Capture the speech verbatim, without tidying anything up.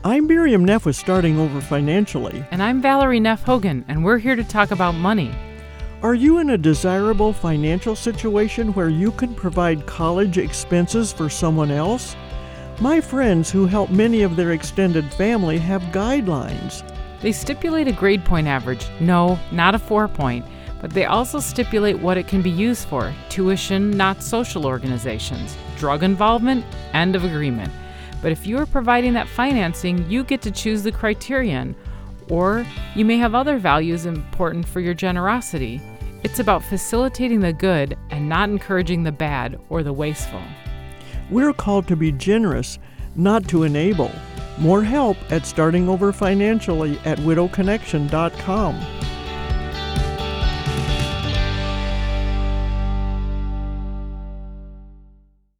I'm Miriam Neff with Starting Over Financially. And I'm Valerie Neff Hogan, and we're here to talk about money. Are you in a desirable financial situation where you can provide college expenses for someone else? My friends who help many of their extended family have guidelines. They stipulate a grade point average. No, not a four point, but they also stipulate what it can be used for. Tuition, not social organizations. Drug involvement, end of agreement. But if you are providing that financing, you get to choose the criterion. Or you may have other values important for your generosity. It's about facilitating the good and not encouraging the bad or the wasteful. We're called to be generous, not to enable. More help at Starting Over Financially at widow connection dot com.